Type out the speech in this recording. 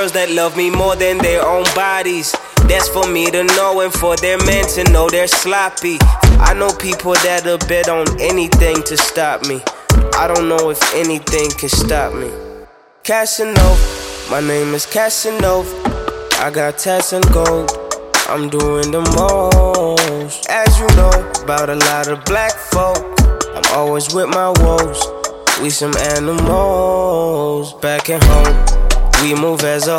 girls that love me more than their own bodies. That's for me to know and for their men to know they're sloppy. I know people that'll bet on anything to stop me. I don't know if anything can stop me. Casanova, my name is Casanova. I got tats and gold, I'm doing the most. As you know, about a lot of black folk, I'm always with my woes. We some animals. Back at home, we move as a